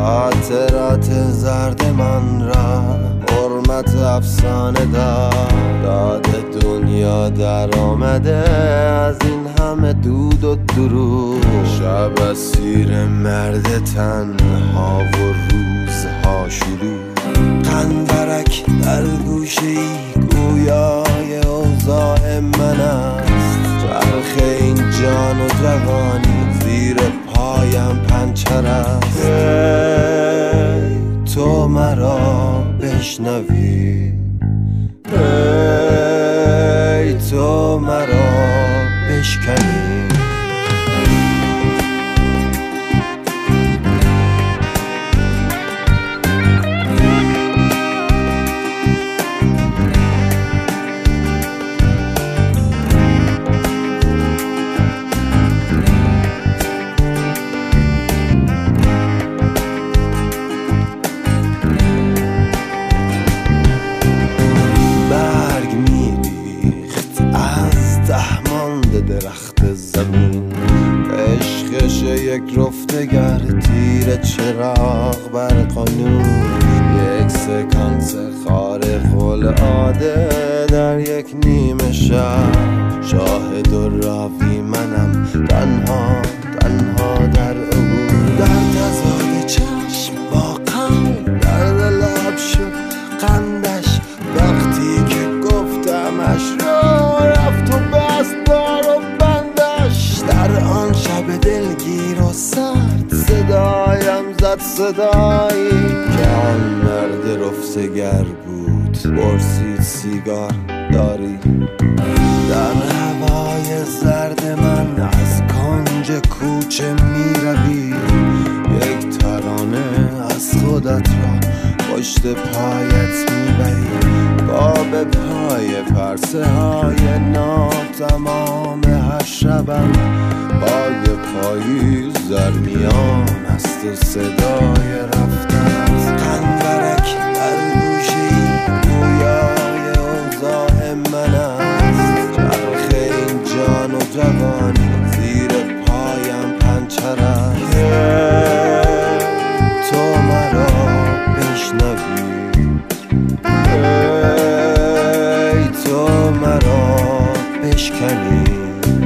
خاطرات زرد من را حرمت افسانه داد دنیا در آمده از این همه دود و دروغ. شب اسیر مرد تنها و روزها شروع. قنبرک در گوشه‌ای گویای اوضاع من است. چرخ این جان و جوانی زیر پایم پنچر است. تو مرا بشنوی، تو مرا بشکنی. درخت زمین عشقش یک رفتگر تیر چراغ بر قانون. یک سکانس خارق العاده در یک نیمه شب. شاهد و راوی منم تنها در عبور. در تضاد چشم با قند درد لب شد قندش. وقتی که گفتمش را رفت و بست بار و بندش. در آن شب دلگیر و سرد صدایم زد صدایی که آن مرد رفتگر بود. پرسید سیگار داری؟ در هوای زرد من از کنج کوچه می روی. یک ترانه از خودت را پشت پایت میبری. با به پای پرسه های ناتمام هر شبم. پای پاییز در میان است و صدای رفتن است. قنبرک در گوشه‌ای گویای اوضاع من است. چرخ این جان و جوانی زیر پایم پنچر است. تو مرا بشنوی، تو مرا بشکنی.